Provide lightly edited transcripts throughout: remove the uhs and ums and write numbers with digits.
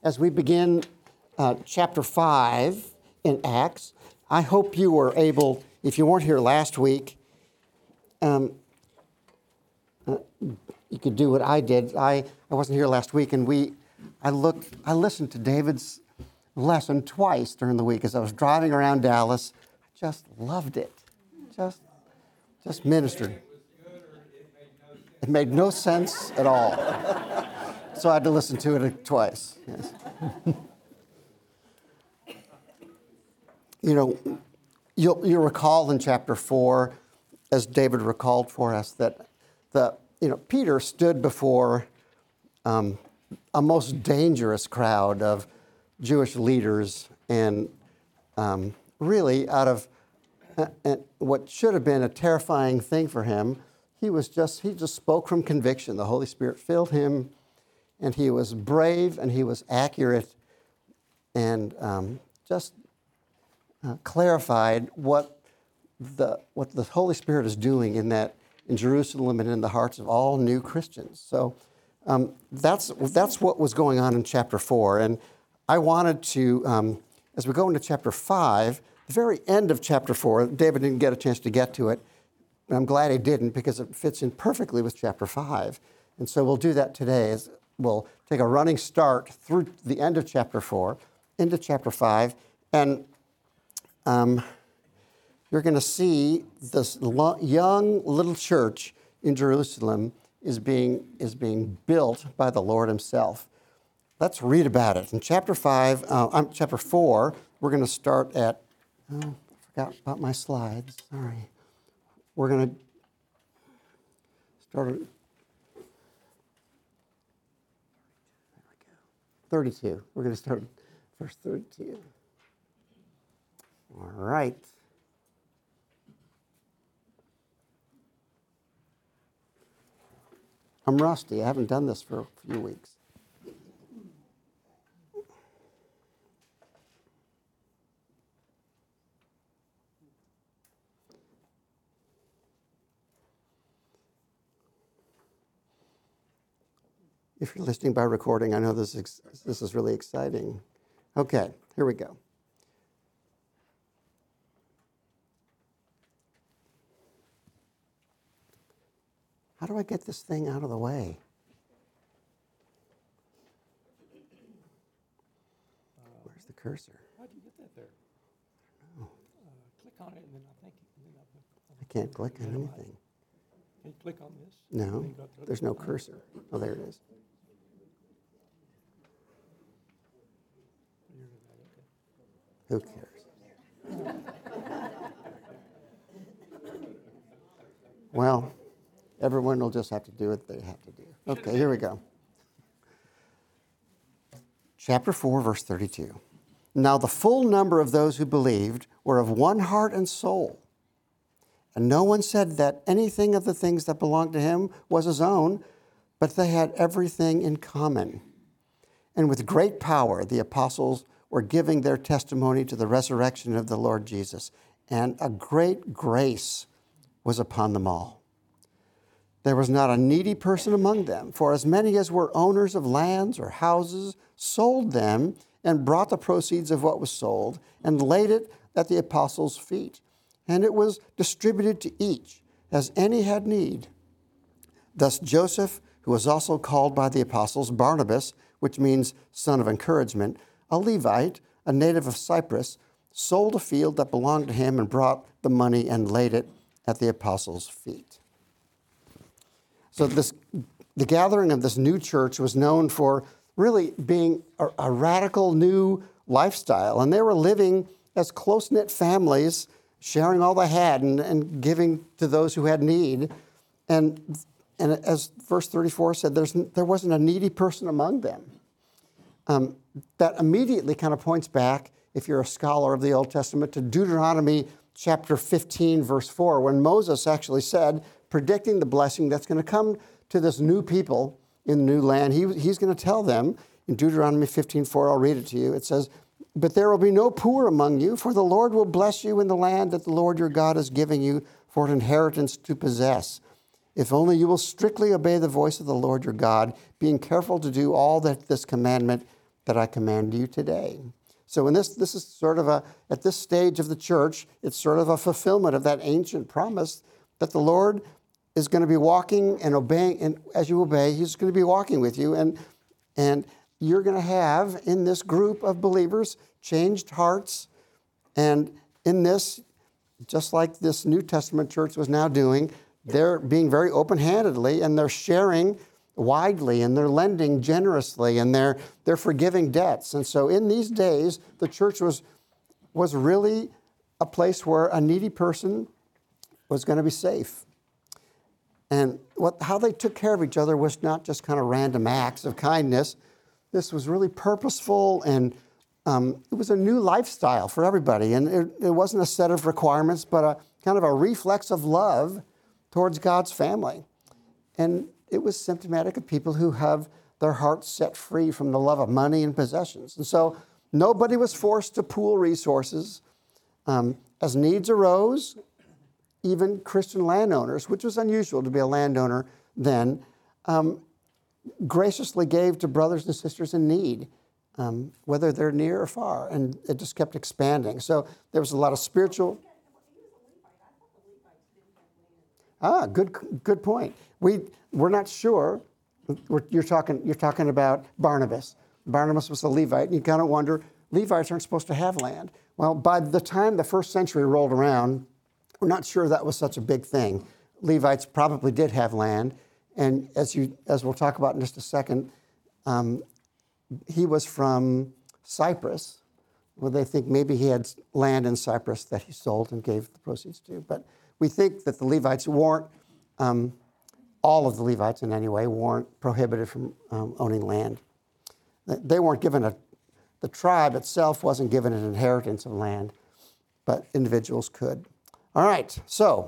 as we begin chapter 5 in Acts. I hope you were able, if you weren't here last week, you could do what I did. I wasn't here last week, and I listened to David's lesson twice during the week as I was driving around Dallas. I just loved it. Just ministered. It made no sense at all. So I had to listen to it twice. Yes. You'll recall in chapter 4, as David recalled for us, that Peter stood before a most dangerous crowd of Jewish leaders, and really out of what should have been a terrifying thing for him, he just spoke from conviction. The Holy Spirit filled him, and he was brave and he was accurate, and just clarified what the Holy Spirit is doing in Jerusalem and in the hearts of all new Christians. So that's what was going on in chapter 4. And I wanted to, as we go into chapter 5, the very end of chapter 4, David didn't get a chance to get to it, and I'm glad he didn't because it fits in perfectly with chapter 5. And so we'll do that today. We'll take a running start through the end of chapter 4 into chapter 5, and you're going to see this young little church in Jerusalem is being built by the Lord himself. Let's read about it. In chapter 4, we're going to start at, I forgot about my slides, sorry. We're going to start at 32. We're going to start at verse 32. All right. I'm rusty. I haven't done this for a few weeks. If you're listening by recording, I know this is really exciting. Okay, here we go. How do I get this thing out of the way? Where's the cursor? How do you get that there? I don't know. Click on it, and then I think... I can't click on anything. Can you click on this? No, there's no cursor. Oh, there it is. Who cares? Well, everyone will just have to do what they have to do. Okay, here we go. Chapter 4, verse 32. Now the full number of those who believed were of one heart and soul. And no one said that anything of the things that belonged to him was his own, but they had everything in common. And with great power, the apostles were giving their testimony to the resurrection of the Lord Jesus, and a great grace was upon them all. There was not a needy person among them, for as many as were owners of lands or houses sold them and brought the proceeds of what was sold and laid it at the apostles' feet. And it was distributed to each as any had need. Thus Joseph, who was also called by the apostles Barnabas, which means son of encouragement, a Levite, a native of Cyprus, sold a field that belonged to him and brought the money and laid it at the apostles' feet. So the gathering of this new church was known for really being a radical new lifestyle. And they were living as close-knit families, sharing all they had and giving to those who had need. And as verse 34 said, there wasn't a needy person among them. That immediately kind of points back, if you're a scholar of the Old Testament, to Deuteronomy chapter 15, verse 4, when Moses actually said, predicting the blessing that's going to come to this new people in the new land, he's going to tell them in Deuteronomy 15:4, I'll read it to you. It says, but there will be no poor among you, for the Lord will bless you in the land that the Lord your God is giving you for an inheritance to possess. If only you will strictly obey the voice of the Lord your God, being careful to do all that this commandment that I command you today. So in this is sort of at this stage of the church, it's sort of a fulfillment of that ancient promise that the Lord is going to be walking and obeying, and as you obey, he's going to be walking with you, and you're going to have in this group of believers changed hearts, and in this, just like this New Testament church was now doing, they're being very open-handedly, and they're sharing widely, and they're lending generously, and they're forgiving debts. And so in these days, the church was really a place where a needy person was going to be safe. And how they took care of each other was not just kind of random acts of kindness. This was really purposeful, and it was a new lifestyle for everybody. And it wasn't a set of requirements, but a kind of a reflex of love towards God's family. And it was symptomatic of people who have their hearts set free from the love of money and possessions. And so nobody was forced to pool resources. As needs arose, even Christian landowners, which was unusual to be a landowner then, graciously gave to brothers and sisters in need, whether they're near or far. And it just kept expanding. So there was a lot of spiritual... Good point. We're not sure. You're talking about Barnabas. Barnabas was a Levite, and you kind of wonder, Levites aren't supposed to have land. Well, by the time the first century rolled around, we're not sure that was such a big thing. Levites probably did have land, and as we'll talk about in just a second, he was from Cyprus. Well, they think maybe he had land in Cyprus that he sold and gave the proceeds to, but we think that the Levites weren't, all of the Levites in any way, weren't prohibited from owning land. They weren't given the tribe itself wasn't given an inheritance of land, but individuals could. All right, so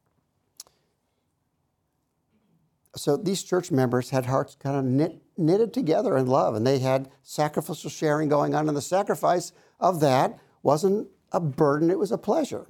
these church members had hearts kind of knitted together in love, and they had sacrificial sharing going on, and the sacrifice of that wasn't a burden, it was a pleasure.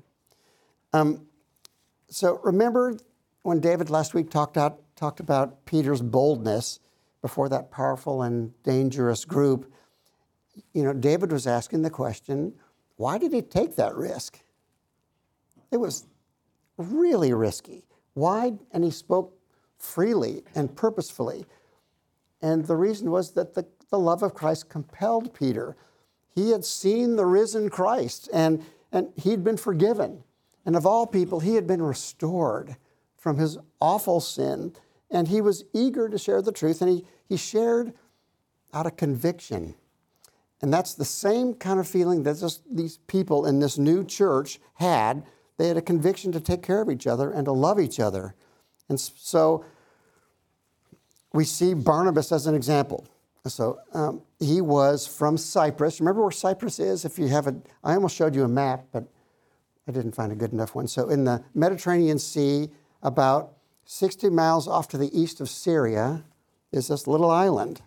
So remember when David last week talked about Peter's boldness before that powerful and dangerous group? You know, David was asking the question, why did he take that risk? It was really risky. Why? And he spoke freely and purposefully. And the reason was that the love of Christ compelled Peter. He had seen the risen Christ, and he'd been forgiven. And of all people, he had been restored from his awful sin, and he was eager to share the truth, and he shared out of conviction. And that's the same kind of feeling that these people in this new church had. They had a conviction to take care of each other and to love each other. And so we see Barnabas as an example. So he was from Cyprus. Remember where Cyprus is? I almost showed you a map, but I didn't find a good enough one. So in the Mediterranean Sea, about 60 miles off to the east of Syria, is this little island.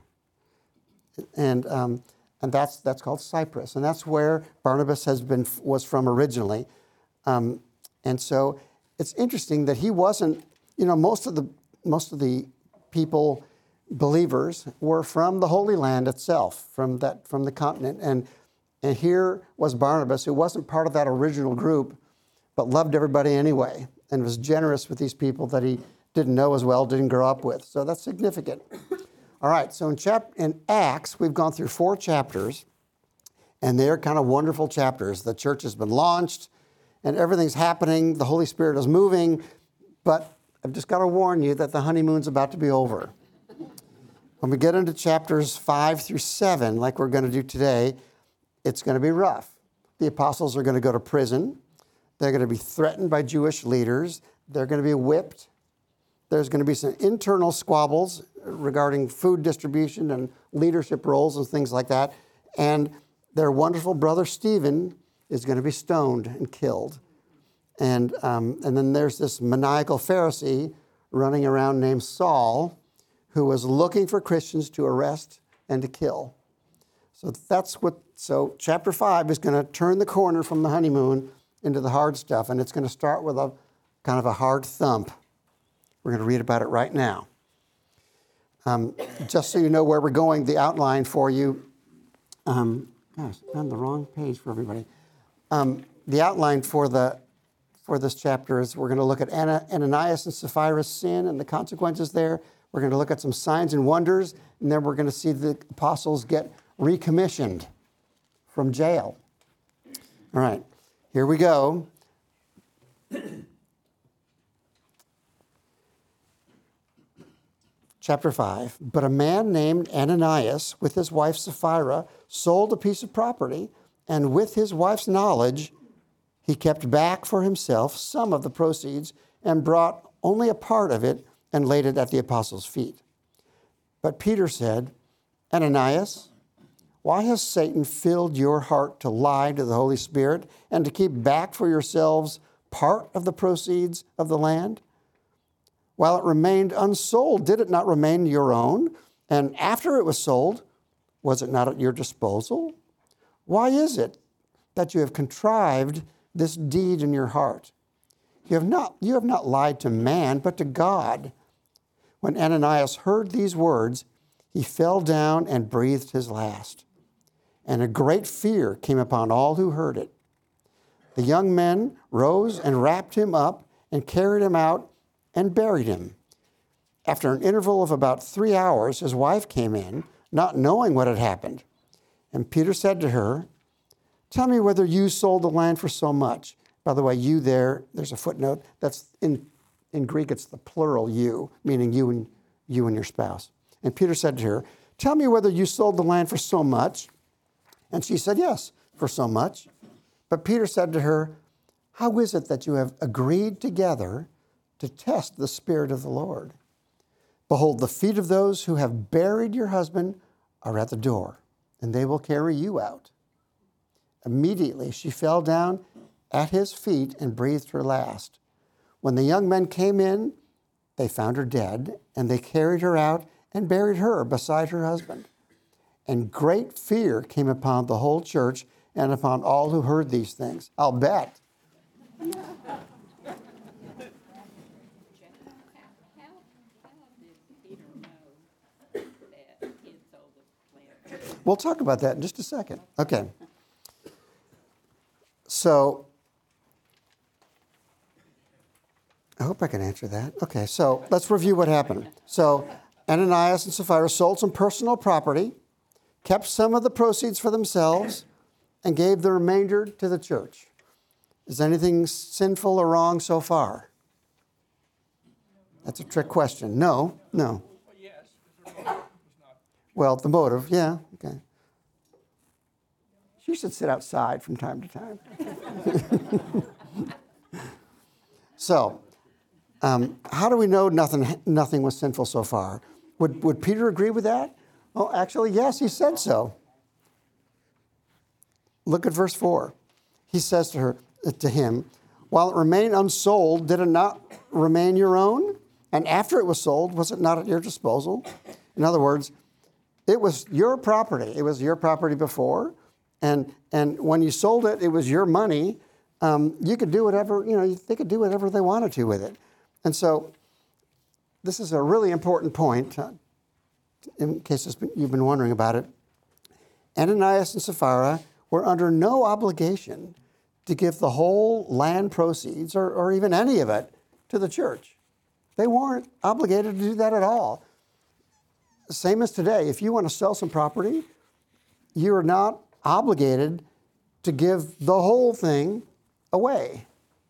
And that's called Cyprus. And that's where Barnabas was from originally. And so it's interesting that he wasn't, most of the people, believers, were from the Holy Land itself, from the continent. And here was Barnabas, who wasn't part of that original group, but loved everybody anyway, and was generous with these people that he didn't know as well, didn't grow up with. So that's significant. All right, so in Acts, we've gone through 4 chapters, and they're kind of wonderful chapters. The church has been launched, and everything's happening. The Holy Spirit is moving, but I've just got to warn you that the honeymoon's about to be over. When we get into chapters 5 through 7, like we're going to do today, it's going to be rough. The apostles are going to go to prison. They're going to be threatened by Jewish leaders. They're going to be whipped. There's going to be some internal squabbles regarding food distribution and leadership roles and things like that. And their wonderful brother Stephen is going to be stoned and killed. And then there's this maniacal Pharisee running around named Saul, who was looking for Christians to arrest and to kill. So chapter 5 is going to turn the corner from the honeymoon into the hard stuff, and it's going to start with a kind of a hard thump. We're going to read about it right now. Just so you know where we're going, the outline for you Gosh, I'm on the wrong page for everybody. The outline for this chapter is we're going to look at Ananias and Sapphira's sin and the consequences there. We're going to look at some signs and wonders, and then we're going to see the apostles get recommissioned from jail. All right, here we go. Chapter 5. But a man named Ananias, with his wife Sapphira, sold a piece of property, and with his wife's knowledge, he kept back for himself some of the proceeds and brought only a part of it and laid it at the apostles' feet. But Peter said, Ananias, why has Satan filled your heart to lie to the Holy Spirit and to keep back for yourselves part of the proceeds of the land? While it remained unsold, did it not remain your own? And after it was sold, was it not at your disposal? Why is it that you have contrived this deed in your heart? You have not lied to man, but to God. When Ananias heard these words, he fell down and breathed his last. And a great fear came upon all who heard it. The young men rose and wrapped him up and carried him out and buried him. After an interval of about 3 hours, his wife came in, not knowing what had happened. And Peter said to her, tell me whether you sold the land for so much. By the way, you there's a footnote. That's in Greek, it's the plural you, meaning you and your spouse. And Peter said to her, tell me whether you sold the land for so much. And she said, yes, for so much. But Peter said to her, how is it that you have agreed together to test the Spirit of the Lord? Behold, the feet of those who have buried your husband are at the door, and they will carry you out. Immediately she fell down at his feet and breathed her last. When the young men came in, they found her dead, and they carried her out and buried her beside her husband. And great fear came upon the whole church and upon all who heard these things. I'll bet. How did Peter know that he had sold the land? We'll talk about that in just a second. Okay. So, I hope I can answer that. Okay, so let's review what happened. So, Ananias and Sapphira sold some personal property, kept some of the proceeds for themselves, and gave the remainder to the church. Is anything sinful or wrong so far? That's a trick question. No. Well, yes, because their motive was not. Well, the motive, yeah, okay. She should sit outside from time to time. So, how do we know nothing was sinful so far? Would Peter agree with that? Oh, actually, yes, he said so. Look at verse 4. He says to him, while it remained unsold, did it not remain your own? And after it was sold, was it not at your disposal? In other words, it was your property. It was your property before. And when you sold it, it was your money. You could do whatever, they could do whatever they wanted to with it. And so this is a really important point, in case you've been wondering about it. Ananias and Sapphira were under no obligation to give the whole land proceeds or even any of it to the church. They weren't obligated to do that at all. Same as today. If you want to sell some property, you are not obligated to give the whole thing away,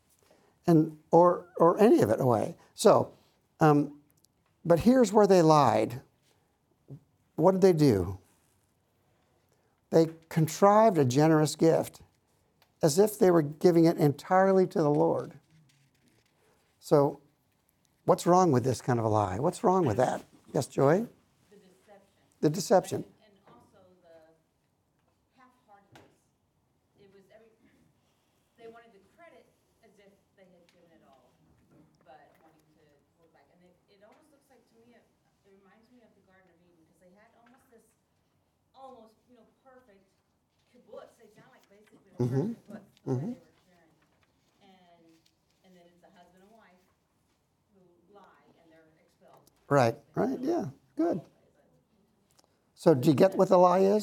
or any of it away. So, but here's where they lied. What did they do? They contrived a generous gift as if they were giving it entirely to the Lord. So, what's wrong with this kind of a lie? What's wrong with that? Yes, Joy? The deception. The deception. And also the half-heartedness. It was they wanted the credit as if they had given it all, but wanting to hold back. And it almost looks like, to me, it reminds me of the Garden of Eden, because they had almost this perfect kibbutz. They sound like basically a perfect kibbutz the way they were sharing. And then it's a husband and wife who lie and they're expelled. Right, yeah, good. So do you get what the lie is?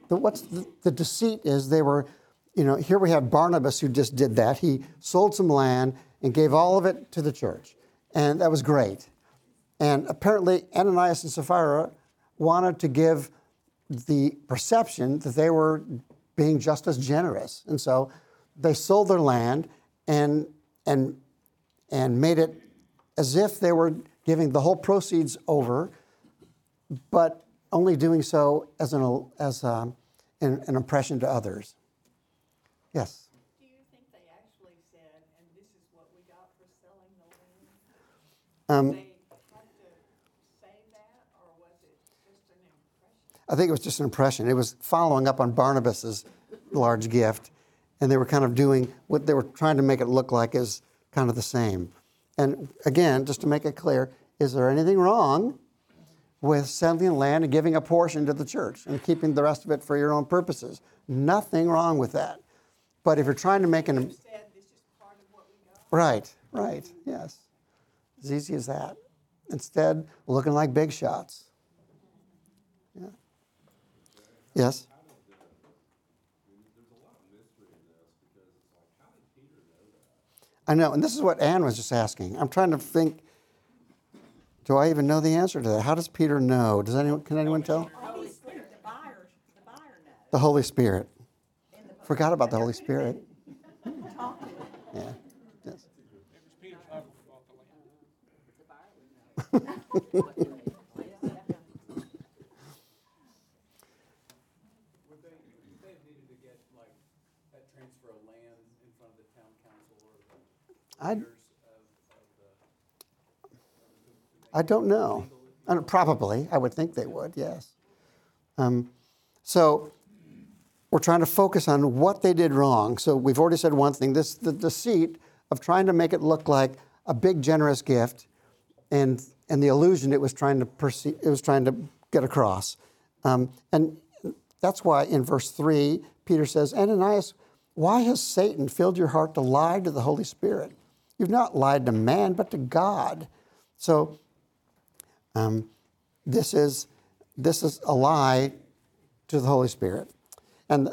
the deceit is they were, here we have Barnabas who just did that. He sold some land and gave all of it to the church. And that was great. And apparently Ananias and Sapphira wanted to give the perception that they were being just as generous. And so they sold their land and made it as if they were giving the whole proceeds over, but only doing so as an impression to others. Yes? Do you think they actually said, and this is what we got for selling the land? They had to say that, or was it just an impression? I think it was just an impression. It was following up on Barnabas's large gift, and they were kind of doing what they were trying to make it look like is kind of the same. And again, just to make it clear, is there anything wrong with selling land and giving a portion to the church and keeping the rest of it for your own purposes? Nothing wrong with that. But if you're trying to make You said this is part of what we got? Right, yes. As easy as that. Instead, looking like big shots. Yeah. Yes? I know, and this is what Ann was just asking. I'm trying to think, do I even know the answer to that? How does Peter know? Can anyone tell? Holy Spirit, the buyer knows. The Holy Spirit. Forgot about the Holy Spirit. Talk to him. Yeah. Yes. It was Peter's uncle who bought the land. Would they have needed to get like that transfer of land in front of the town council or the leaders I don't know. Probably. I would think they would, yes. So we're trying to focus on what they did wrong. So we've already said one thing, the deceit of trying to make it look like a big, generous gift and the illusion it was trying to get across. And that's why in verse 3, Peter says, Ananias, why has Satan filled your heart to lie to the Holy Spirit? You've not lied to man, but to God. So this is a lie to the Holy Spirit. And,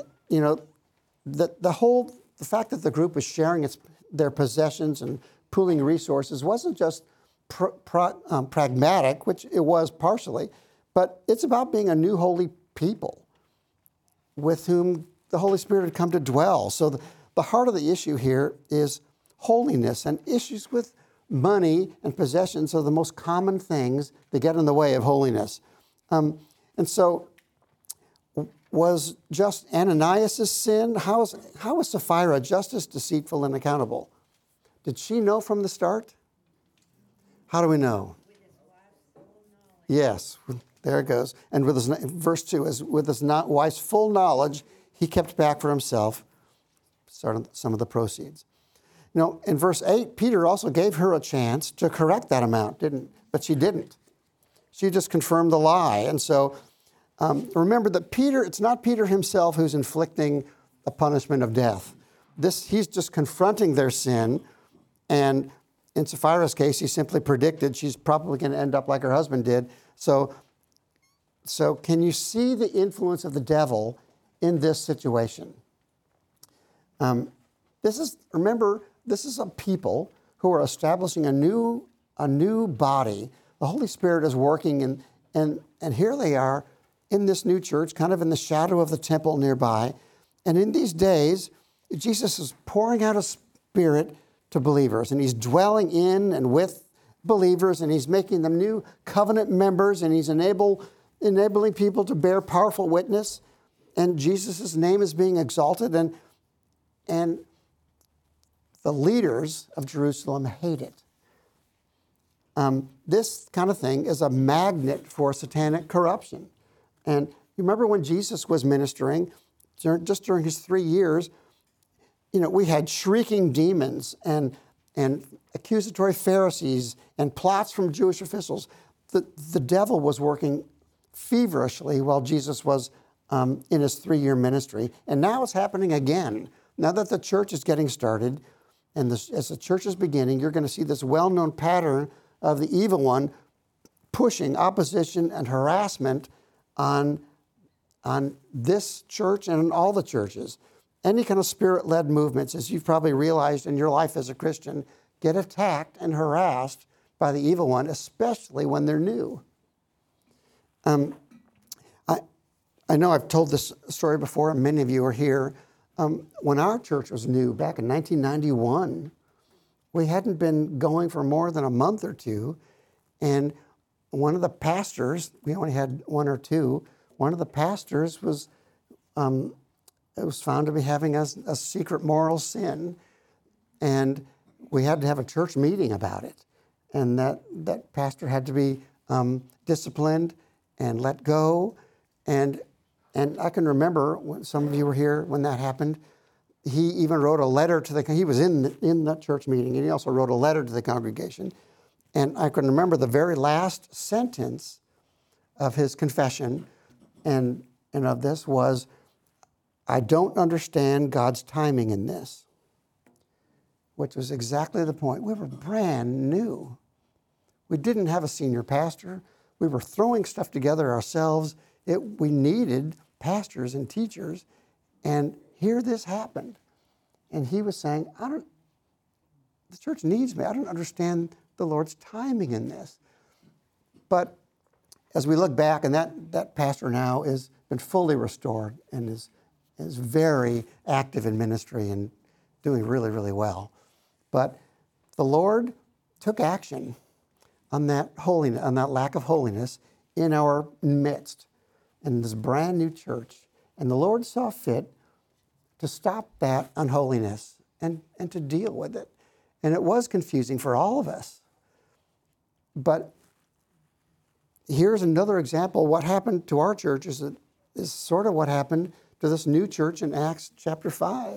the fact that the group was sharing their possessions and pooling resources wasn't just pragmatic, which it was partially, but it's about being a new holy people with whom the Holy Spirit had come to dwell. So the heart of the issue here is holiness, and issues with money and possessions are the most common things that get in the way of holiness. And so was just Ananias' sin? How was Sapphira just as deceitful and accountable? Did she know from the start? How do we know? Yes, there it goes. And with his, verse 2, with his wife's full knowledge, he kept back for himself some of the proceeds. In verse 8, Peter also gave her a chance to correct that amount, but she didn't. She just confirmed the lie. And so remember that it's not Peter himself who's inflicting a punishment of death. He's just confronting their sin. And in Sapphira's case, he simply predicted she's probably going to end up like her husband did. So can you see the influence of the devil in this situation? This is a people who are establishing a new body. The Holy Spirit is working, and here they are in this new church, kind of in the shadow of the temple nearby. And in these days, Jesus is pouring out His Spirit to believers, and He's dwelling in and with believers, and He's making them new covenant members, and He's enabling people to bear powerful witness, and Jesus' name is being exalted, and the leaders of Jerusalem hate it. This kind of thing is a magnet for satanic corruption. And you remember when Jesus was ministering, just during His 3 years, we had shrieking demons and accusatory Pharisees and plots from Jewish officials. The devil was working feverishly while Jesus was in His 3-year ministry. And now it's happening again. Now that the church is getting started, and as the church is beginning, you're going to see this well-known pattern of the evil one pushing opposition and harassment on on this church and on all the churches. Any kind of spirit-led movements, as you've probably realized in your life as a Christian, get attacked and harassed by the evil one, especially when they're new. I know I've told this story before, and many of you are here. When our church was new, back in 1991, we hadn't been going for more than a month or two, and one of the pastors, we only had one or two, one of the pastors was found to be having a secret moral sin, and we had to have a church meeting about it. And that pastor had to be disciplined and let go. And I can remember when some of you were here when that happened. He even wrote a letter to he was in the church meeting, and he also wrote a letter to the congregation. And I can remember the very last sentence of his confession and of this was, "I don't understand God's timing in this," which was exactly the point. We were brand new. We didn't have a senior pastor. We were throwing stuff together ourselves. We needed pastors and teachers. And here this happened. And he was saying, the church needs me. I don't understand the Lord's timing in this. But as we look back, and that pastor now has been fully restored and is very active in ministry and doing really, really well. But the Lord took action on that holiness, on that lack of holiness in our midst in this brand new church. And the Lord saw fit to stop that unholiness and to deal with it. And it was confusing for all of us. But here's another example. What happened to our church is sort of what happened to this new church in Acts chapter 5.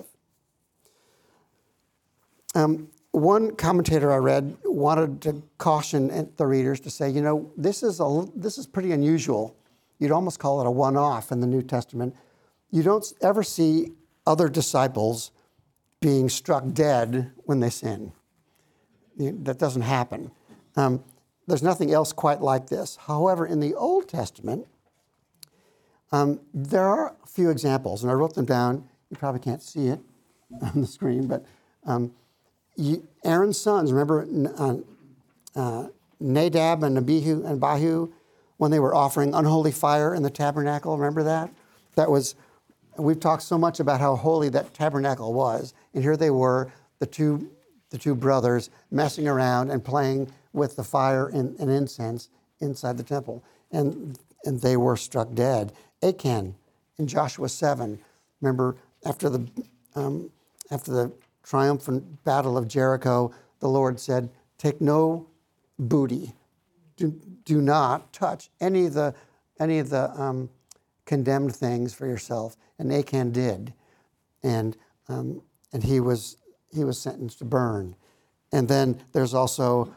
One commentator I read wanted to caution the readers to say, this is pretty unusual. You'd almost call it a one-off in the New Testament. You don't ever see other disciples being struck dead when they sin. That doesn't happen. There's nothing else quite like this. However, in the Old Testament, there are a few examples, and I wrote them down. You probably can't see it on the screen, but Aaron's sons, remember Nadab and Abihu, when they were offering unholy fire in the tabernacle, remember that? We've talked so much about how holy that tabernacle was, and here they were, the two brothers, messing around and playing with the fire and incense inside the temple, and they were struck dead. Achan in Joshua 7, remember after the triumphant battle of Jericho, the Lord said, "Take no booty. Do not touch any of the condemned things for yourself." And Achan did, and he was sentenced to burn. And then there's also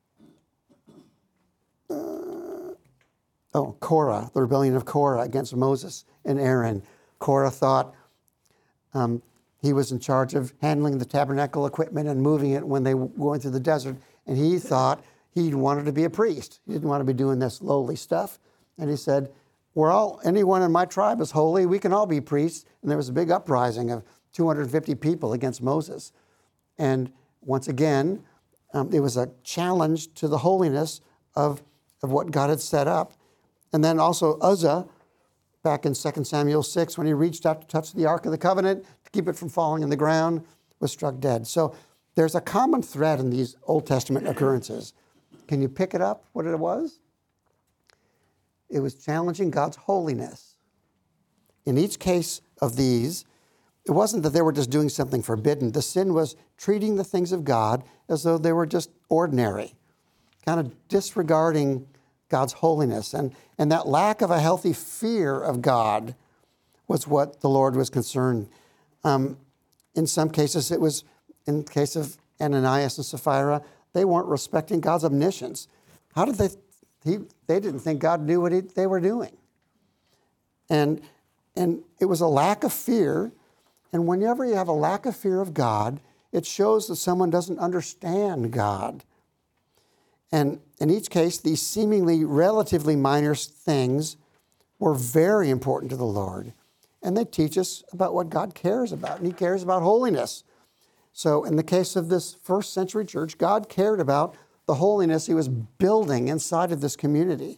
Korah, the rebellion of Korah against Moses and Aaron. Korah thought he was in charge of handling the tabernacle equipment and moving it when they were going through the desert, and he thought he wanted to be a priest. He didn't want to be doing this lowly stuff. And he said, anyone in my tribe is holy. We can all be priests. And there was a big uprising of 250 people against Moses. And once again, it was a challenge to the holiness of what God had set up. And then also Uzzah, back in 2 Samuel 6, when he reached out to touch the Ark of the Covenant to keep it from falling in the ground, was struck dead. So there's a common thread in these Old Testament occurrences. Can you pick it up, what it was? It was challenging God's holiness. In each case of these, it wasn't that they were just doing something forbidden. The sin was treating the things of God as though they were just ordinary, kind of disregarding God's holiness. And that lack of a healthy fear of God was what the Lord was concerned. In some cases, it was, in the case of Ananias and Sapphira, they weren't respecting God's omniscience. How did they didn't think God knew what they were doing. And it was a lack of fear. And whenever you have a lack of fear of God, it shows that someone doesn't understand God. And in each case, these seemingly relatively minor things were very important to the Lord. And they teach us about what God cares about, and he cares about holiness. So in the case of this first century church, God cared about the holiness he was building inside of this community.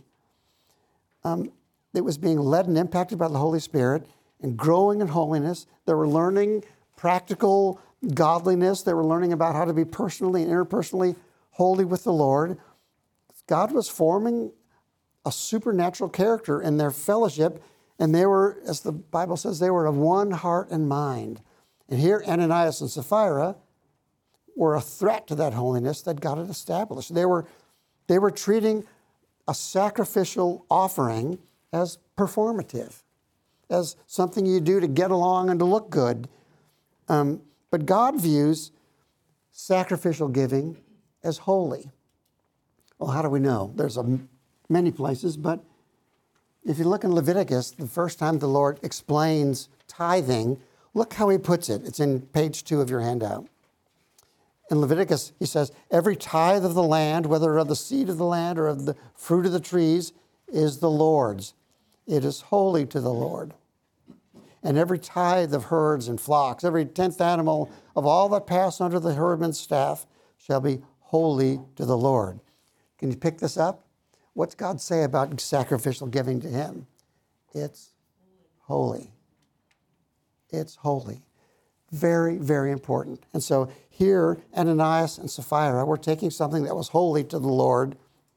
It was being led and impacted by the Holy Spirit and growing in holiness. They were learning practical godliness. They were learning about how to be personally and interpersonally holy with the Lord. God was forming a supernatural character in their fellowship, and they were, as the Bible says, they were of one heart and mind. And here Ananias and Sapphira were a threat to that holiness that God had established. They were treating a sacrificial offering as performative, as something you do to get along and to look good. But God views sacrificial giving as holy. Well, how do we know? There's many places, but if you look in Leviticus, the first time the Lord explains tithing, look how he puts it. It's in page 2 of your handout. In Leviticus, he says, every tithe of the land, whether of the seed of the land or of the fruit of the trees, is the Lord's. It is holy to the Lord. And every tithe of herds and flocks, every 10th animal of all that pass under the herdman's staff shall be holy to the Lord. Can you pick this up? What's God say about sacrificial giving to him? It's holy. It's holy. Very, very important. And so here, Ananias and Sapphira were taking something that was holy to the Lord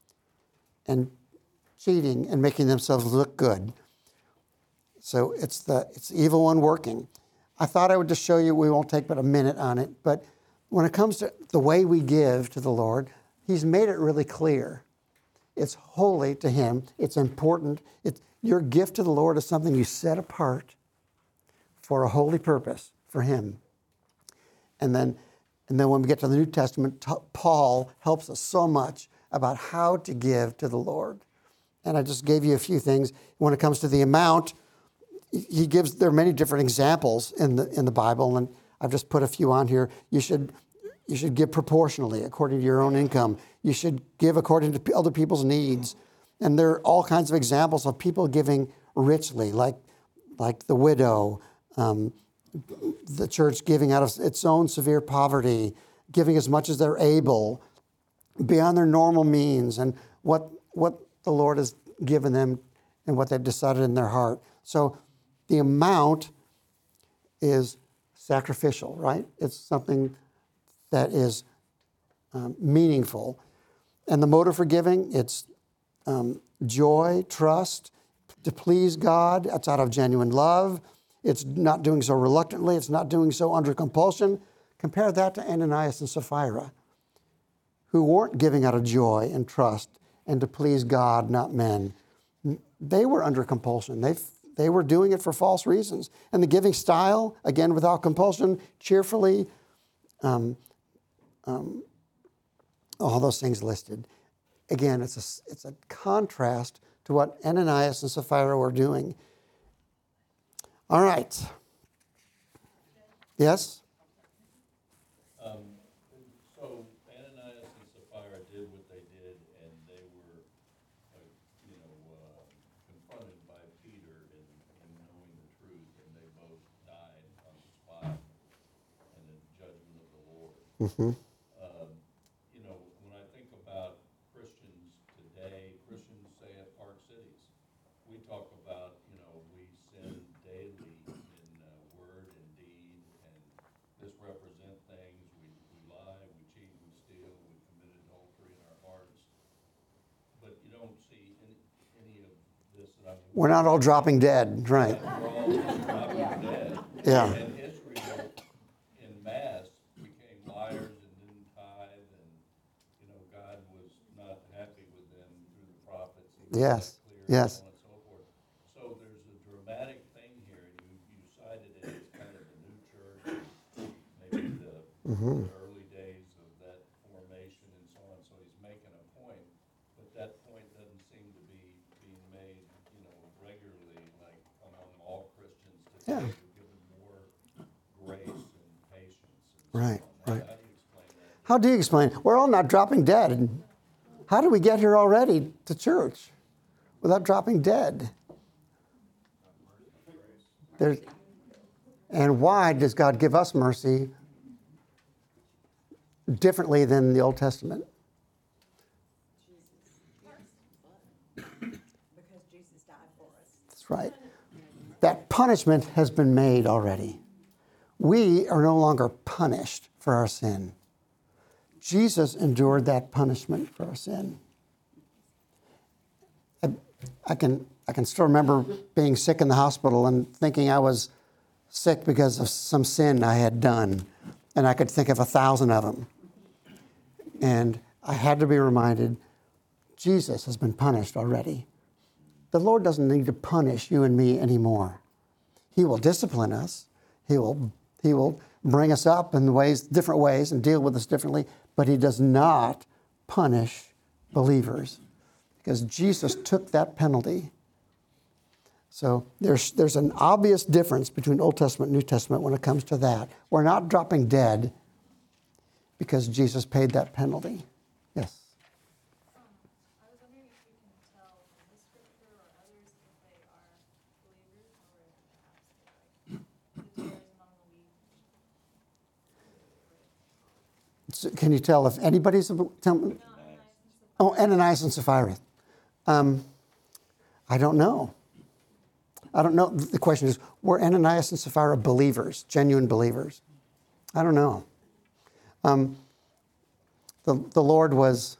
and cheating and making themselves look good. So it's the evil one working. I thought I would just show you, we won't take but a minute on it, but when it comes to the way we give to the Lord, he's made it really clear. It's holy to him. It's important. Your gift to the Lord is something you set apart for a holy purpose for him. And then when we get to the New Testament, Paul helps us so much about how to give to the Lord. And I just gave you a few things. When it comes to the amount, there are many different examples in the Bible, and I've just put a few on here. You should give proportionally according to your own income. You should give according to other people's needs. And there are all kinds of examples of people giving richly, like the widow, the church giving out of its own severe poverty, giving as much as they're able, beyond their normal means, and what the Lord has given them and what they've decided in their heart. So the amount is sacrificial, right? It's something that is meaningful. And the motive for giving, it's joy, trust, to please God. It's out of genuine love. It's not doing so reluctantly. It's not doing so under compulsion. Compare that to Ananias and Sapphira, who weren't giving out of joy and trust and to please God, not men. They were under compulsion. They were doing it for false reasons. And the giving style, again, without compulsion, cheerfully, all those things listed. Again, it's a contrast to what Ananias and Sapphira were doing. All right. Yes? So Ananias and Sapphira did what they did, and they were, confronted by Peter in knowing the truth, and they both died on the spot in the judgment of the Lord. Mm-hmm. When I think about Christians today, Christians say at Park Cities, we talk about, we sin daily in word and deed, and this represent things. We lie, we cheat, we steal, we commit adultery in our hearts. But you don't see any of this. We're not all dropping dead, right? We're all dropping dead. Yeah. And Israel, in mass, became liars and didn't tithe, and God was not happy with them through the prophets. He was Yes. not clear, Yes. so on and so forth. So there's a dramatic thing here, and you cited it as kind of the new church, maybe the early days of that formation and so on. So he's making a point, but that point doesn't seem to be being made, regularly, like among all Christians today. Yeah. We're given more grace and patience and so Right, on. right. How do you explain that? How do you explain? We're all not dropping dead. How do we get here already to church without dropping dead? There's, and why does God give us mercy differently than the Old Testament? Because Jesus died for us. That's right. That punishment has been made already. We are no longer punished for our sin. Jesus endured that punishment for our sin. I can still remember being sick in the hospital and thinking I was sick because of some sin I had done. And I could think of 1,000 of them. And I had to be reminded, Jesus has been punished already. The Lord doesn't need to punish you and me anymore. He will discipline us. He will bring us up in different ways and deal with us differently, but he does not punish believers because Jesus took that penalty. So there's an obvious difference between Old Testament and New Testament when it comes to that. We're not dropping dead because Jesus paid that penalty. Yes. I was wondering if you can tell from this scripture or others if they are believers or if perhaps they're like the tares among the wheat. So can you tell if anybody's Ananias and Sapphira? I don't know. I don't know. The question is, were Ananias and Sapphira believers, genuine believers? I don't know. The Lord was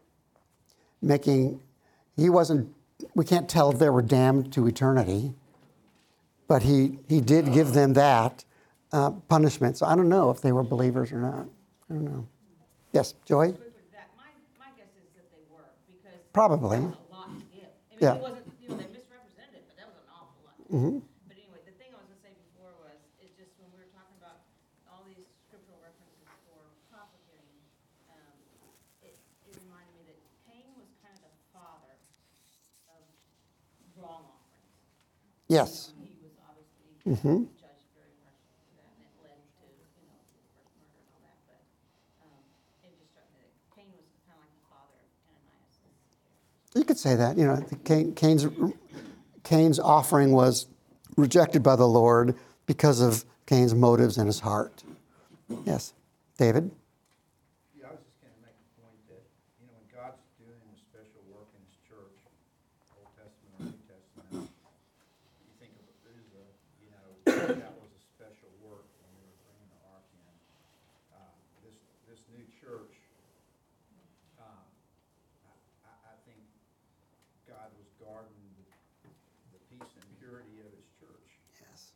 we can't tell if they were damned to eternity, but he did give them that punishment. So I don't know if they were believers or not. I don't know. Yes, Joy? My guess is that they were, because. Probably. That was a lot to give. I mean, Yeah. it wasn't, they misrepresented it, but that was an awful lot to give. Mm-hmm. But anyway, the thing I was gonna say before was, it just, when we were talking about all these scriptural references for profit giving, it reminded me that Cain was kind of the father of wrong offerings. Yes. He was obviously Mm-hmm. judged very harshly for that, and it led to, his first murder and all that, but, it just struck me that Cain was kind of like the father of Ananias. You could say that. Cain's offering was rejected by the Lord because of Cain's motives in his heart. Yes. David? Yeah, I was just going to make the point that, when God's doing a special work in his church, Old Testament or New Testament, you think of Uzzah, that was a special work when they were bringing the ark in. This new church, I think God was guarding the peace and purity of his church. Yes.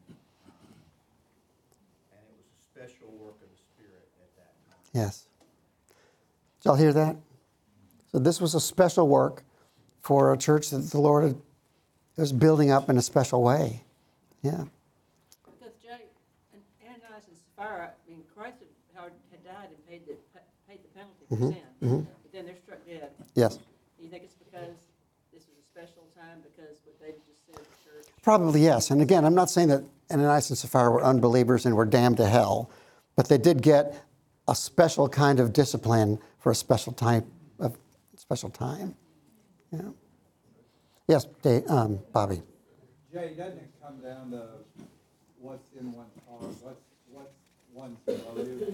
And it was a special work of the Spirit at that time. Yes. Did y'all hear that? So this was a special work for a church that the Lord was building up in a special way. Yeah. Because Jay, Ananias and Sapphira, Christ had died and paid the penalty for sin. But then they're struck dead. Yes. Do you think it's because this was a special time because what David just said, the church? Probably yes. And again, I'm not saying that Ananias and Sapphira were unbelievers and were damned to hell, but they did get a special kind of discipline for a special time. Yeah. Yes, Bobby. Jay, doesn't it come down to what's in one's heart, what's one's motive?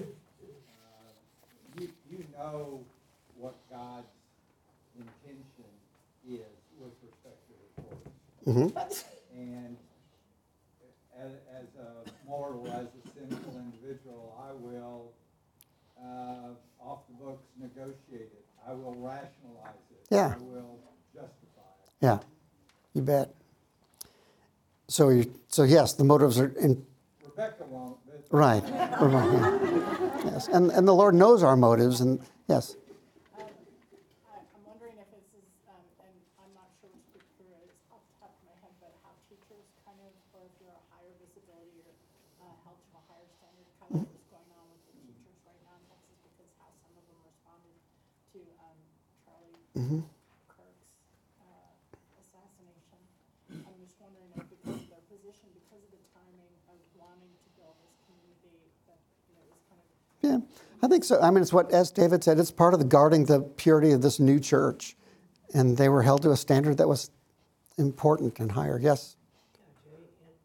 You know what God's intention is with respect to his word. Mm-hmm. And as a mortal, as a sinful individual, I will, off the books, negotiate it. I will rationalize it. Yeah. I will justify it. Yeah, you bet. So yes, the motives are in. Rebecca won't. But Right. Yeah. Yes, and the Lord knows our motives, and yes. I'm wondering if this is, and I'm not sure which scripture it is off the top of my head, but how teachers kind of, or if you're a higher visibility or held to a higher standard, kind of what's going on with the teachers right now in Texas, because how some of them responded to Charlie Kirk's assassination. I'm just wondering if because of their position, because of the timing of wanting to build this community, that it was kind of. Yeah, I think so. I mean, it's what, as David said, it's part of the guarding the purity of this new church. And they were held to a standard that was important and higher. Yes? Yeah, Jay, in a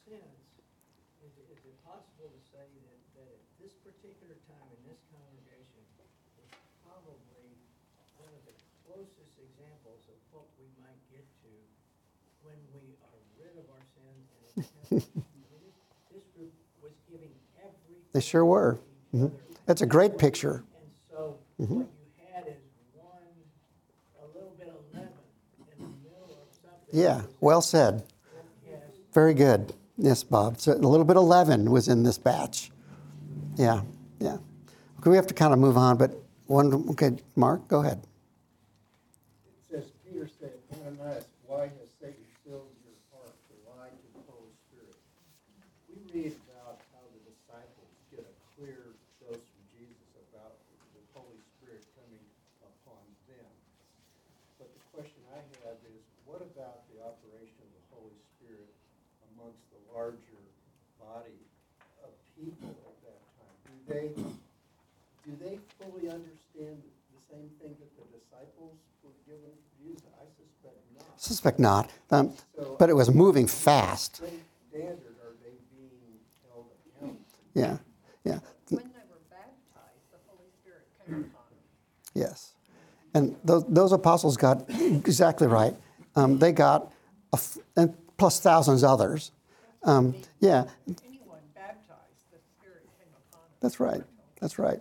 sense, is it possible to say that at this particular time in this congregation is probably one of the closest examples of what we might get to when we are rid of our sins and in heaven? I mean, this group was giving everything. They sure were. to each other. That's a great picture. And so what you had is a little bit of leaven in the middle of something. Yeah, well said. Yes. Very good. Yes, Bob. So a little bit of leaven was in this batch. Yeah, yeah. Okay, we have to kind of move on, but okay, Mark, go ahead. It says, Peter said, Ananias, why has Satan filled your heart to lie to the Holy Spirit? We read about how the disciples get a clear dose from Jesus about the Holy Spirit coming upon them. But the question I have is, what about the operation of the Holy Spirit amongst the larger body of people at that time? Do they fully understand the same thing that the disciples were given views? I suspect not. But it was moving fast. What standard are they being held accountable? Yeah, yeah. When they were baptized, the Holy Spirit came upon them. Yes. And those apostles got exactly right. They got, and plus thousands others. Yeah, Anyone baptized, the Spirit came upon them. that's right. That's right.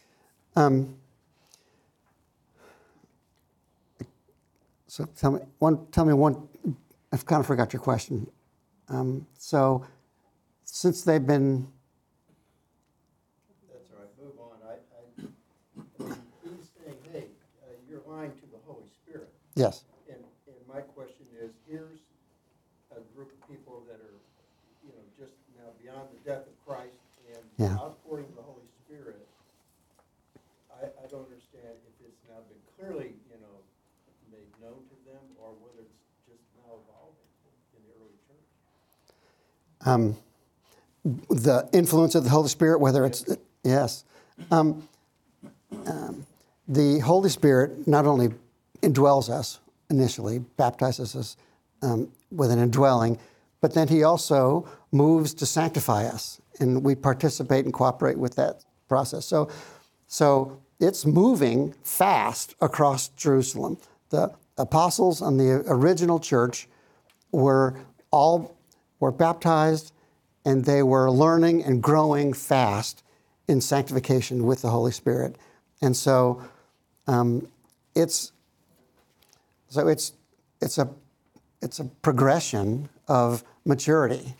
So tell me one, I've kind of forgot your question. So since they've been, That's all right, move on. I mean, he's saying, hey, you're lying to the Holy Spirit. yes, And my question is, here's a group of people that are, just now beyond the death of Christ and Yeah. outpouring of the Holy Spirit. I don't understand if it's now been clearly, made known to them or whether it's just now evolving in the early church. the influence of the Holy Spirit, whether it's, yes. The Holy Spirit not only indwells us initially, baptizes us with an indwelling, but then he also moves to sanctify us, and we participate and cooperate with that process. So it's moving fast across Jerusalem. The apostles and the original church were baptized, and they were learning and growing fast in sanctification with the Holy Spirit. And so it's a progression of maturity.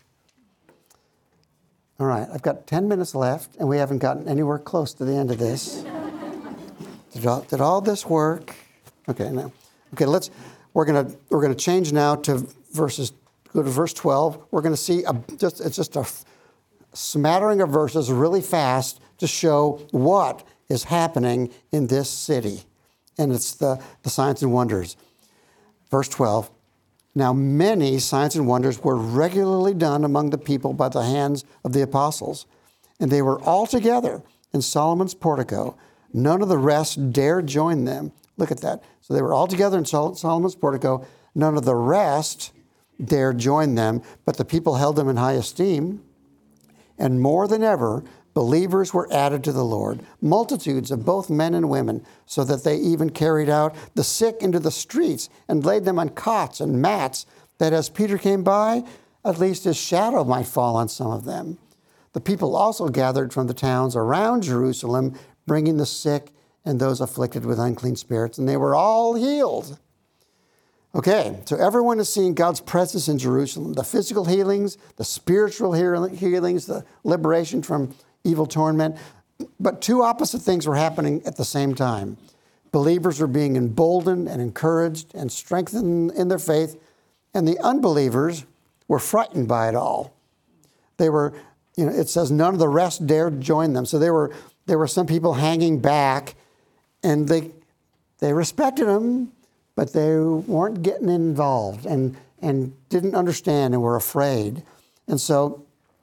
All right, I've got 10 minutes left, and we haven't gotten anywhere close to the end of this. Did all this work? Okay, now, we're gonna change now to go to verse 12. We're gonna see it's just a smattering of verses really fast to show what is happening in this city, and it's the signs and wonders. Verse 12. Now many signs and wonders were regularly done among the people by the hands of the apostles, and they were all together in Solomon's portico. None of the rest dared join them. Look at that. So they were all together in Solomon's portico. None of the rest dared join them, but the people held them in high esteem. And more than ever, believers were added to the Lord, multitudes of both men and women, so that they even carried out the sick into the streets and laid them on cots and mats, that as Peter came by, at least his shadow might fall on some of them. The people also gathered from the towns around Jerusalem, bringing the sick and those afflicted with unclean spirits, and they were all healed. Okay, so everyone is seeing God's presence in Jerusalem, the physical healings, the spiritual healings, the liberation from evil torment. But two opposite things were happening at the same time. Believers were being emboldened and encouraged and strengthened in their faith, and the unbelievers were frightened by it all. They were, it says none of the rest dared join them. So there were some people hanging back, and they respected them, but they weren't getting involved and didn't understand and were afraid. And so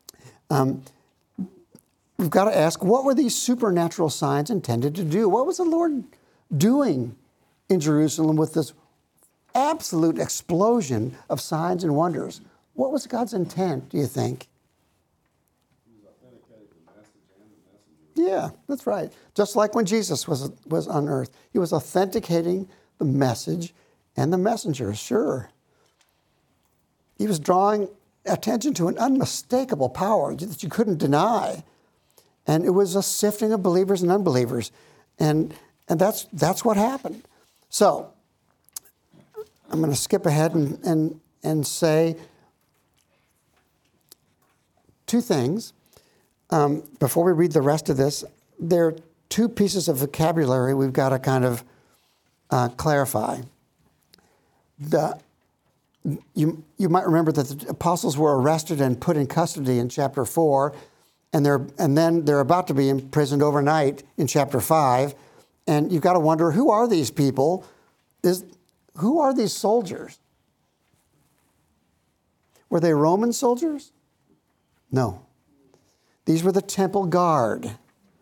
we've got to ask, what were these supernatural signs intended to do? What was the Lord doing in Jerusalem with this absolute explosion of signs and wonders? What was God's intent, do you think? Yeah, that's right. Just like when Jesus was on earth. He was authenticating the message and the messenger, sure. He was drawing attention to an unmistakable power that you couldn't deny. And it was a sifting of believers and unbelievers. And that's what happened. So, I'm going to skip ahead and say two things. Before we read the rest of this, there are two pieces of vocabulary we've got to kind of clarify. You might remember that the apostles were arrested and put in custody in chapter 4, and then they're about to be imprisoned overnight in chapter 5. And you've got to wonder, who are these people? Who are these soldiers? Were they Roman soldiers? No. These were the temple guard.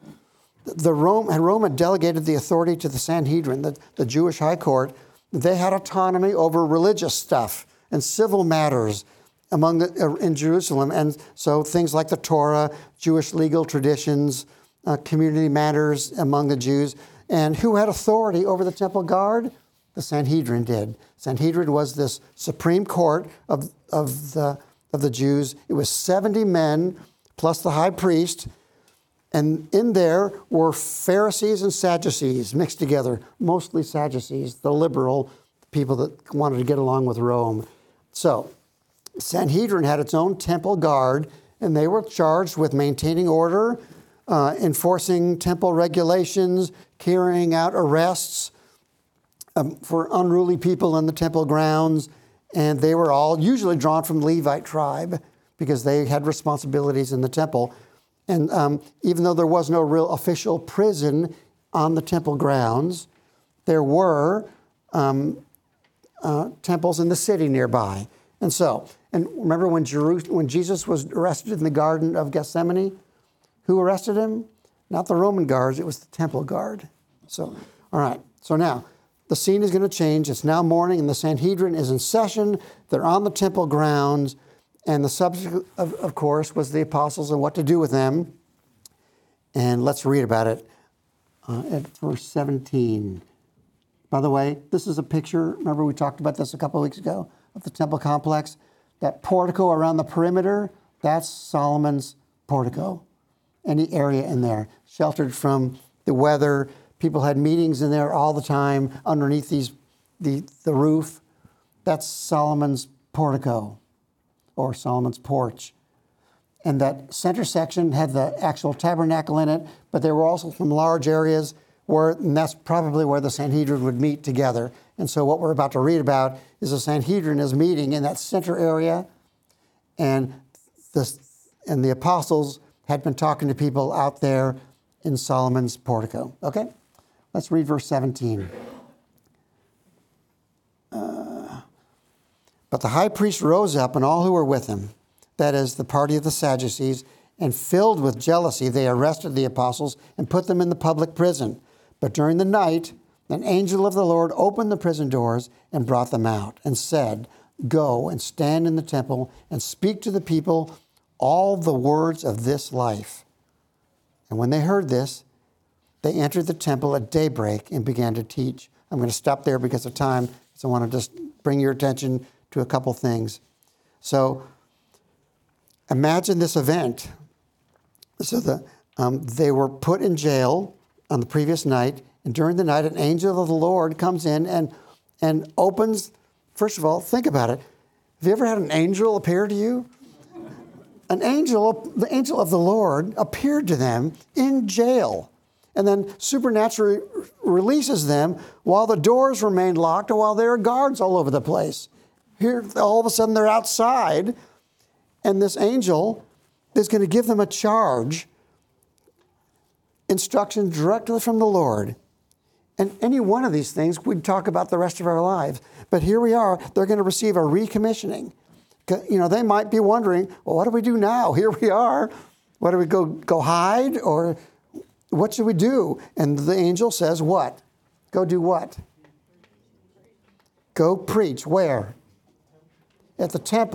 Rome had delegated the authority to the Sanhedrin, the Jewish high court. They had autonomy over religious stuff and civil matters in Jerusalem. And so things like the Torah, Jewish legal traditions, community matters among the Jews. And who had authority over the temple guard? The Sanhedrin did. Sanhedrin was this supreme court of the Jews. It was 70 men plus the high priest. And in there were Pharisees and Sadducees mixed together, mostly Sadducees, the liberal people that wanted to get along with Rome. So Sanhedrin had its own temple guard, and they were charged with maintaining order, enforcing temple regulations, carrying out arrests for unruly people in the temple grounds. And they were all usually drawn from the Levite tribe because they had responsibilities in the temple. And even though there was no real official prison on the temple grounds, there were temples in the city nearby. And remember when Jesus was arrested in the Garden of Gethsemane? Who arrested him? Not the Roman guards, it was the temple guard. So, all right. So now, the scene is going to change. It's now morning, and the Sanhedrin is in session. They're on the temple grounds. And the subject, of course, was the apostles and what to do with them. And let's read about it at verse 17. By the way, this is a picture, remember we talked about this a couple of weeks ago, of the temple complex. That portico around the perimeter, that's Solomon's portico. Any area in there, sheltered from the weather. People had meetings in there all the time underneath the roof. That's Solomon's portico, or Solomon's porch. And that center section had the actual tabernacle in it, but there were also some large areas and that's probably where the Sanhedrin would meet together. And so what we're about to read about is the Sanhedrin is meeting in that center area, and the apostles had been talking to people out there in Solomon's portico. Okay? Let's read verse 17. But the high priest rose up, and all who were with him, that is, the party of the Sadducees, and filled with jealousy, they arrested the apostles and put them in the public prison. But during the night, an angel of the Lord opened the prison doors and brought them out, and said, "Go and stand in the temple and speak to the people all the words of this life." And when they heard this, they entered the temple at daybreak and began to teach. I'm going to stop there because of time, so I want to just bring your attention to a couple things. So imagine this event. So they were put in jail on the previous night, and during the night, an angel of the Lord comes in and opens. First of all, think about it. Have you ever had an angel appear to you? The angel of the Lord appeared to them in jail, and then supernaturally releases them while the doors remained locked and while there are guards all over the place. Here, all of a sudden, they're outside, and this angel is going to give them a charge, instruction directly from the Lord. And any one of these things we'd talk about the rest of our lives. But here we are, they're going to receive a recommissioning. They might be wondering, well, what do we do now? Here we are. What do we go hide? Or what should we do? And the angel says, what? Go do what? Go preach. Where? At the temple.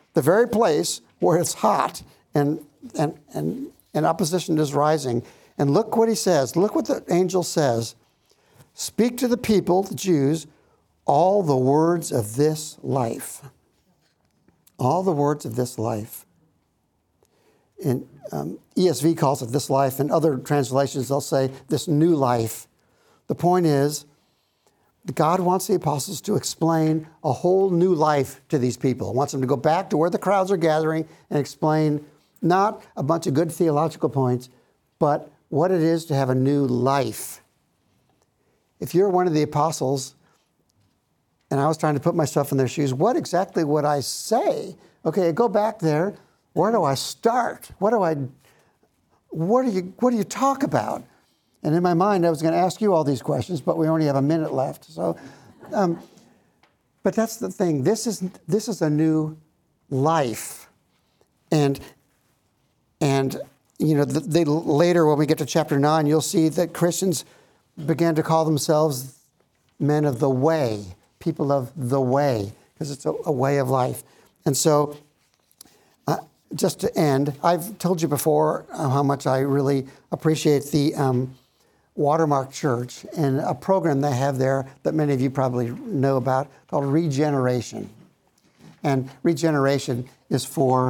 the very place where it's hot and opposition is rising. And look what he says. Look what the angel says. Speak to the people, the Jews, all the words of this life. All the words of this life. And ESV calls it this life. In other translations, they'll say this new life. The point is, God wants the apostles to explain a whole new life to these people. He wants them to go back to where the crowds are gathering and explain not a bunch of good theological points, but what it is to have a new life. If you're one of the apostles, and I was trying to put myself in their shoes, what exactly would I say? Okay, I go back there. Where do I start? What do you talk about? And in my mind, I was going to ask you all these questions, but we only have a minute left. So, but that's the thing. This is a new life, and you know, later when we get to chapter 9, you'll see that Christians began to call themselves men of the way, people of the way, because it's a way of life. And so, just to end, I've told you before how much I really appreciate the Watermark Church and a program they have there that many of you probably know about called Regeneration. And Regeneration is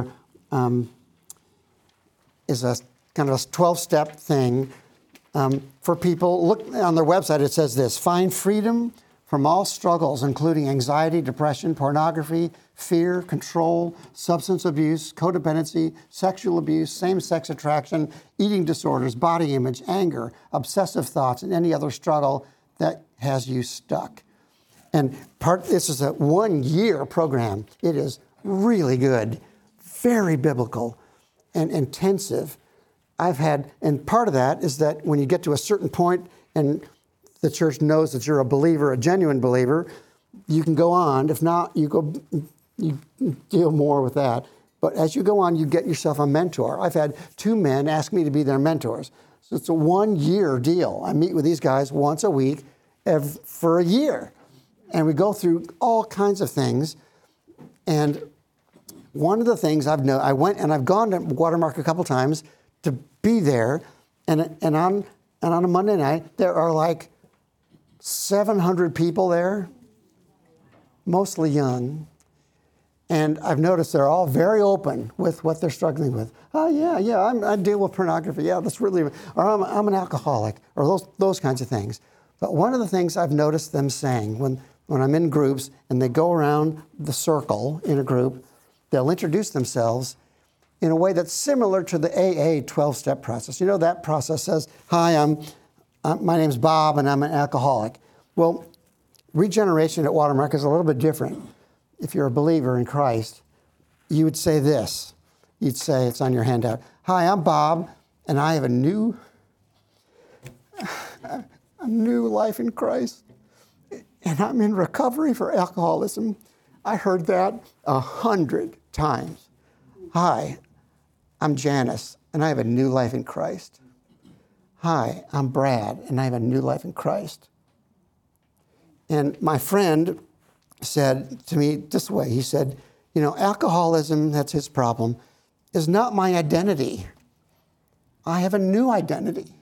is a kind of a 12-step thing for people. Look on their website, it says this: find freedom from all struggles, including anxiety, depression, pornography, fear, control, substance abuse, codependency, sexual abuse, same-sex attraction, eating disorders, body image, anger, obsessive thoughts, and any other struggle that has you stuck. And this is a 1-year program. It is really good, very biblical and intensive. And part of that is that when you get to a certain point and the church knows that you're a believer, a genuine believer, you can go on. If not, you deal more with that. But as you go on, you get yourself a mentor. I've had 2 men ask me to be their mentors. So it's a 1-year deal. I meet with these guys once a week for a year. And we go through all kinds of things. And one of the things I've gone to Watermark a couple times to be there. And on a Monday night, there are like 700 people there, mostly young. And I've noticed they're all very open with what they're struggling with. Oh, yeah, I deal with pornography. Yeah, that's really, or I'm an alcoholic, or those kinds of things. But one of the things I've noticed them saying when I'm in groups and they go around the circle in a group, they'll introduce themselves in a way that's similar to the AA 12-step process. You know, that process says, hi, my name's Bob and I'm an alcoholic. Well, Regeneration at Watermark is a little bit different. If you're a believer in Christ, you would say this. You'd say, it's on your handout. Hi, I'm Bob, and I have a new life in Christ, and I'm in recovery for alcoholism. I heard that 100 times. Hi, I'm Janice, and I have a new life in Christ. Hi, I'm Brad, and I have a new life in Christ. And my friend said to me this way, he said, you know, alcoholism, that's his problem, is not my identity. I have a new identity.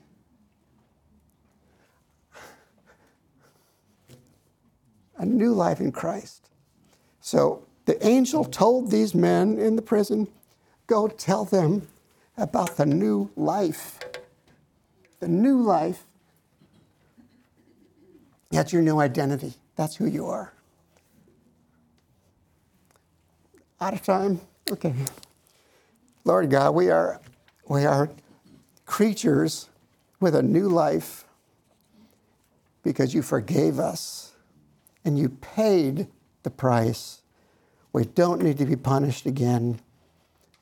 A new life in Christ. So the angel told these men in the prison, go tell them about the new life. The new life. That's your new identity. That's who you are. Out of time? Okay. Lord God, we are creatures with a new life because you forgave us and you paid the price. We don't need to be punished again.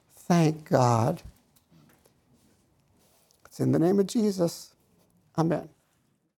Thank God. It's in the name of Jesus. Amen.